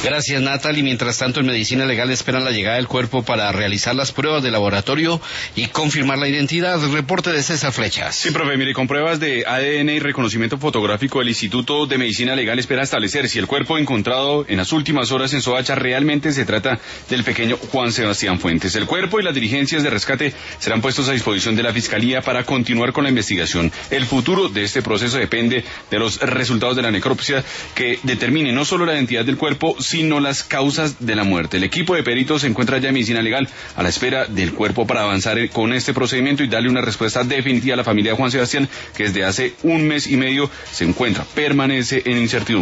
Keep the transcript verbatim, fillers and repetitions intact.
Gracias, Natalie. Mientras tanto, en Medicina Legal esperan la llegada del cuerpo para realizar las pruebas de laboratorio y confirmar la identidad. Reporte de César Flechas. Sí, profe, mire, con pruebas de A D N y reconocimiento fotográfico, el Instituto de Medicina Legal espera establecer si el cuerpo encontrado en las últimas horas en Soacha realmente se trata del pequeño Juan Sebastián Fuentes. El cuerpo y las diligencias de rescate serán puestos a disposición de la Fiscalía para continuar con la investigación. El futuro de este proceso depende de los resultados de la necropsia que determine no solo la identidad del cuerpo, sino las causas de la muerte. El equipo de peritos se encuentra ya en Medicina Legal a la espera del cuerpo para avanzar con este procedimiento y darle una respuesta definitiva a la familia de Juan Sebastián, que desde hace un mes y medio se encuentra, permanece en incertidumbre.